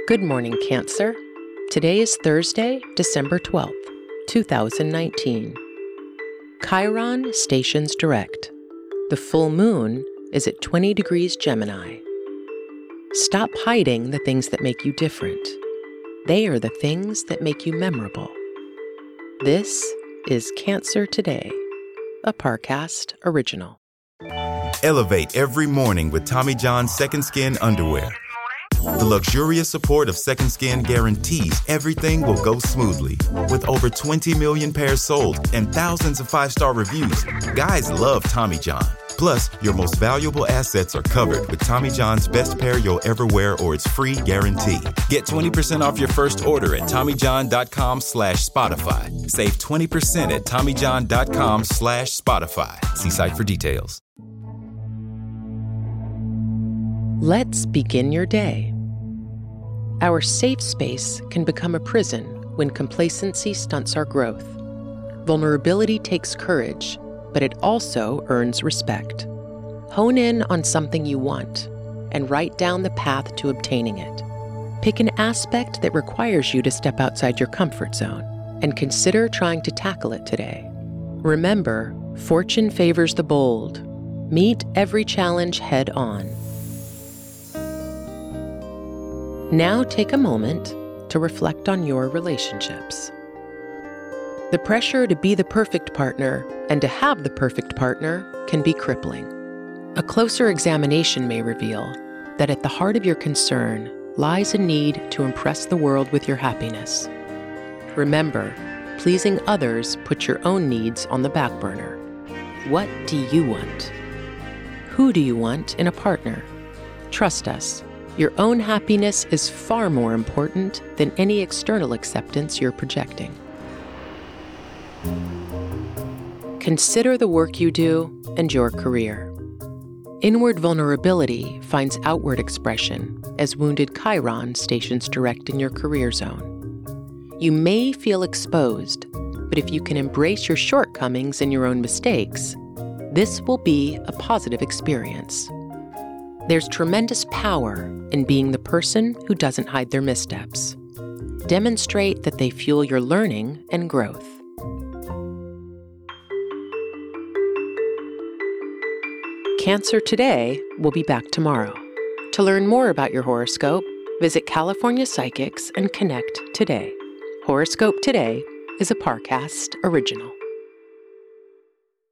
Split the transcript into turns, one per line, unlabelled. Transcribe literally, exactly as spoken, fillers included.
Good morning, Cancer. Today is Thursday, December twelfth, two thousand nineteen. Chiron stations direct. The full moon is at twenty degrees Gemini. Stop hiding the things that make you different. They are the things that make you memorable. This is Cancer Today, a Parcast original.
Elevate every morning with Tommy John's Second Skin underwear. The luxurious support of Second Skin guarantees everything will go smoothly. With over twenty million pairs sold and thousands of five-star reviews, guys love Tommy John. Plus, your most valuable assets are covered with Tommy John's best pair you'll ever wear or its free guarantee. Get twenty percent off your first order at TommyJohn.com slash Spotify. Save twenty percent at TommyJohn.com slash Spotify. See site for details.
Let's begin your day. Our safe space can become a prison when complacency stunts our growth. Vulnerability takes courage, but it also earns respect. Hone in on something you want and write down the path to obtaining it. Pick an aspect that requires you to step outside your comfort zone and consider trying to tackle it today. Remember, fortune favors the bold. Meet every challenge head on. Now take a moment to reflect on your relationships. The pressure to be the perfect partner and to have the perfect partner can be crippling. A closer examination may reveal that at the heart of your concern lies a need to impress the world with your happiness. Remember, pleasing others puts your own needs on the back burner. What do you want? Who do you want in a partner? Trust us. Your own happiness is far more important than any external acceptance you're projecting. Consider the work you do and your career. Inward vulnerability finds outward expression as wounded Chiron stations direct in your career zone. You may feel exposed, but if you can embrace your shortcomings and your own mistakes, this will be a positive experience. There's tremendous power in being the person who doesn't hide their missteps. Demonstrate that they fuel your learning and growth. Cancer Today will be back tomorrow. To learn more about your horoscope, visit California Psychics and connect today. Horoscope Today is a Parcast original.